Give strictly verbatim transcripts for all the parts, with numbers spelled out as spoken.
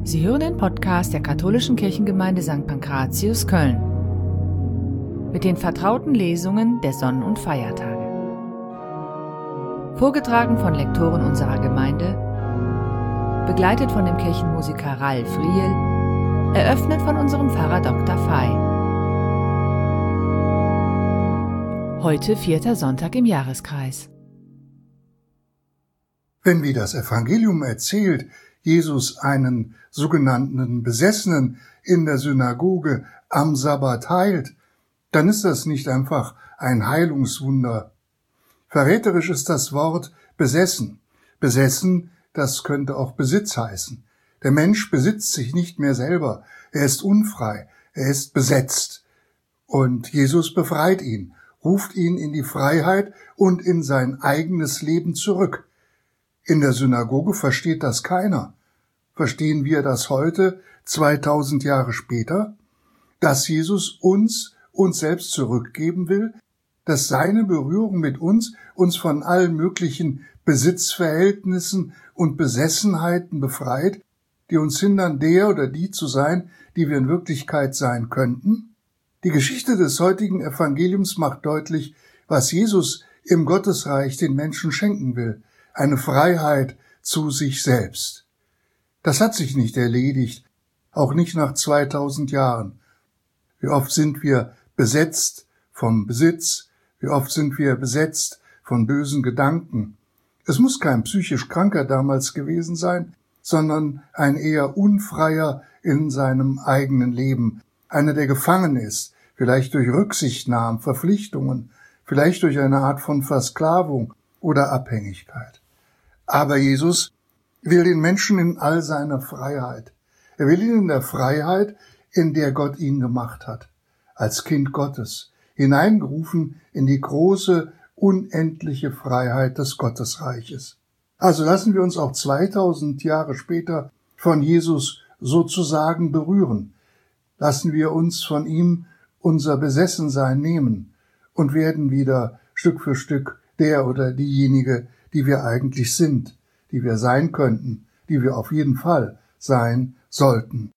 Sie hören den Podcast der Katholischen Kirchengemeinde Sankt Pankratius, Köln. Mit den vertrauten Lesungen der Sonn- und Feiertage. Vorgetragen von Lektoren unserer Gemeinde, begleitet von dem Kirchenmusiker Ralf Riel, eröffnet von unserem Pfarrer Doktor Fey. Heute vierter Sonntag im Jahreskreis. Wenn, wie das Evangelium erzählt, Jesus einen sogenannten Besessenen in der Synagoge am Sabbat heilt, dann ist das nicht einfach ein Heilungswunder. Verräterisch ist das Wort besessen. Besessen, das könnte auch Besitz heißen. Der Mensch besitzt sich nicht mehr selber. Er ist unfrei. Er ist besetzt. Und Jesus befreit ihn, ruft ihn in die Freiheit und in sein eigenes Leben zurück. In der Synagoge versteht das keiner. Verstehen wir das heute, zweitausend Jahre später? Dass Jesus uns, uns selbst zurückgeben will? Dass seine Berührung mit uns, uns von allen möglichen Besitzverhältnissen und Besessenheiten befreit, die uns hindern, der oder die zu sein, die wir in Wirklichkeit sein könnten? Die Geschichte des heutigen Evangeliums macht deutlich, was Jesus im Gottesreich den Menschen schenken will. Eine Freiheit zu sich selbst. Das hat sich nicht erledigt, auch nicht nach zweitausend Jahren. Wie oft sind wir besetzt vom Besitz, wie oft sind wir besetzt von bösen Gedanken. Es muss kein psychisch Kranker damals gewesen sein, sondern ein eher Unfreier in seinem eigenen Leben, einer, der gefangen ist, vielleicht durch Rücksichtnahmen, Verpflichtungen, vielleicht durch eine Art von Versklavung oder Abhängigkeit. Aber Jesus will den Menschen in all seiner Freiheit. Er will ihn in der Freiheit, in der Gott ihn gemacht hat, als Kind Gottes, hineingerufen in die große, unendliche Freiheit des Gottesreiches. Also lassen wir uns auch zweitausend Jahre später von Jesus sozusagen berühren. Lassen wir uns von ihm unser Besessensein nehmen und werden wieder Stück für Stück der oder diejenige, die wir eigentlich sind, die wir sein könnten, die wir auf jeden Fall sein sollten.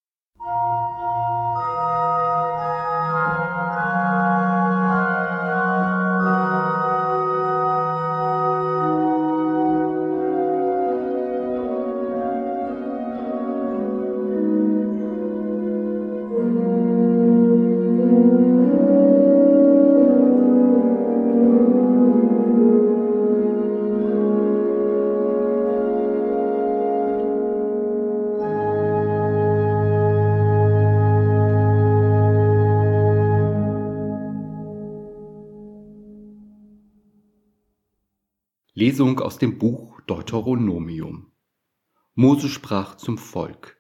Lesung aus dem Buch Deuteronomium. Mose sprach zum Volk: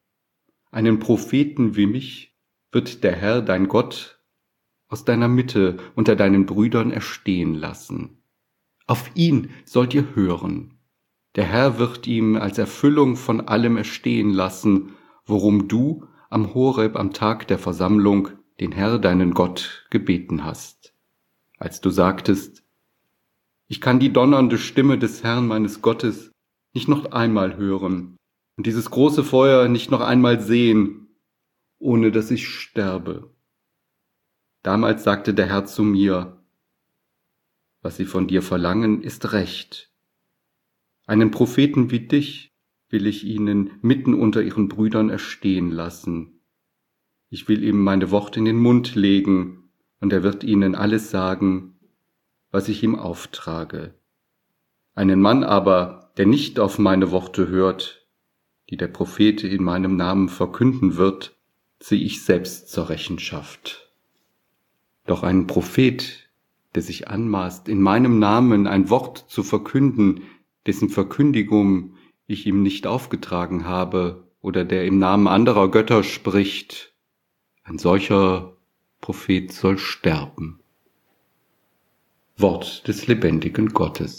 Einen Propheten wie mich wird der Herr, dein Gott, aus deiner Mitte unter deinen Brüdern erstehen lassen. Auf ihn sollt ihr hören. Der Herr wird ihm als Erfüllung von allem erstehen lassen, worum du am Horeb am Tag der Versammlung den Herr, deinen Gott, gebeten hast. Als du sagtest: Ich kann die donnernde Stimme des Herrn meines Gottes nicht noch einmal hören und dieses große Feuer nicht noch einmal sehen, ohne dass ich sterbe. Damals sagte der Herr zu mir: Was sie von dir verlangen, ist recht. Einen Propheten wie dich will ich ihnen mitten unter ihren Brüdern erstehen lassen. Ich will ihm meine Worte in den Mund legen, und er wird ihnen alles sagen, was ich ihm auftrage. Einen Mann aber, der nicht auf meine Worte hört, die der Prophet in meinem Namen verkünden wird, ziehe ich selbst zur Rechenschaft. Doch einen Prophet, der sich anmaßt, in meinem Namen ein Wort zu verkünden, dessen Verkündigung ich ihm nicht aufgetragen habe, oder der im Namen anderer Götter spricht, ein solcher Prophet soll sterben. Wort des lebendigen Gottes.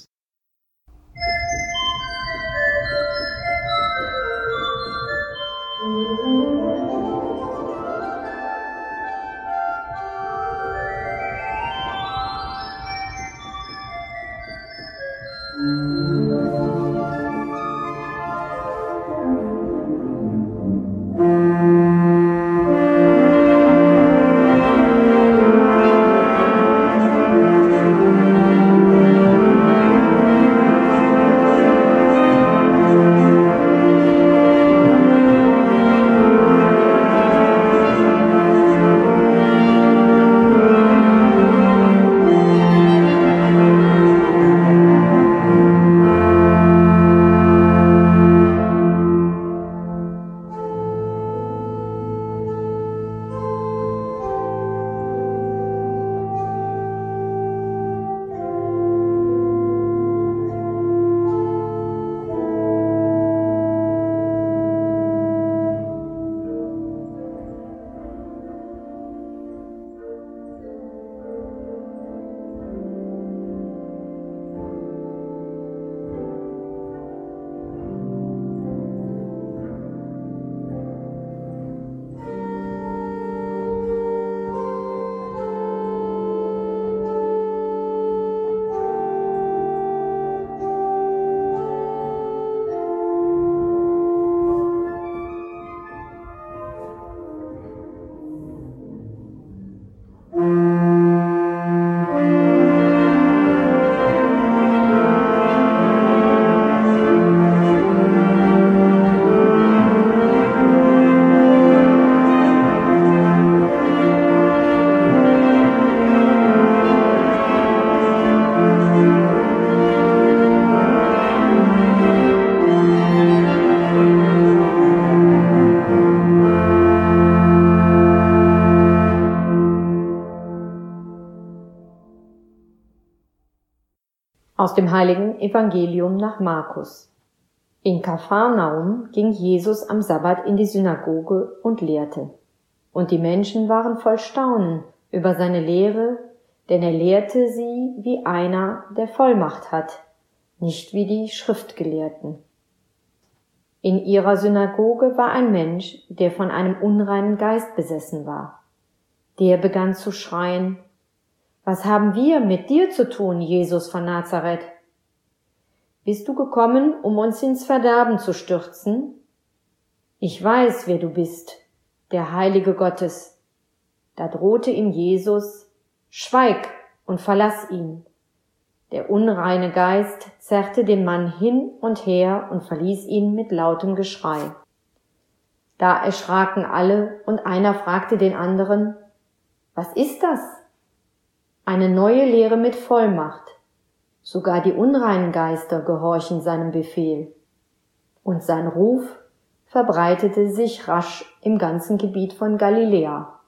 Aus dem heiligen Evangelium nach Markus. In Kapharnaum ging Jesus am Sabbat in die Synagoge und lehrte. Und die Menschen waren voll Staunen über seine Lehre, denn er lehrte sie wie einer, der Vollmacht hat, nicht wie die Schriftgelehrten. In ihrer Synagoge war ein Mensch, der von einem unreinen Geist besessen war. Der begann zu schreien: Was haben wir mit dir zu tun, Jesus von Nazareth? Bist du gekommen, um uns ins Verderben zu stürzen? Ich weiß, wer du bist, der Heilige Gottes. Da drohte ihm Jesus: Schweig und verlass ihn. Der unreine Geist zerrte den Mann hin und her und verließ ihn mit lautem Geschrei. Da erschraken alle, und einer fragte den anderen: Was ist das? Eine neue Lehre mit Vollmacht. Sogar die unreinen Geister gehorchen seinem Befehl. Und sein Ruf verbreitete sich rasch im ganzen Gebiet von Galiläa.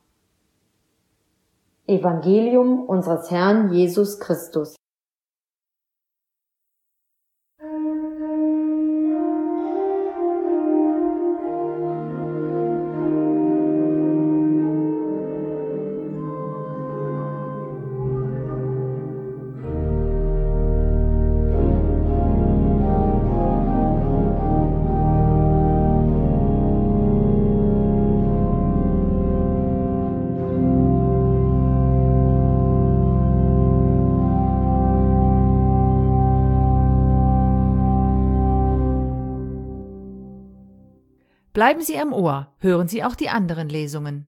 Evangelium unseres Herrn Jesus Christus. Bleiben Sie am Ohr, hören Sie auch die anderen Lesungen.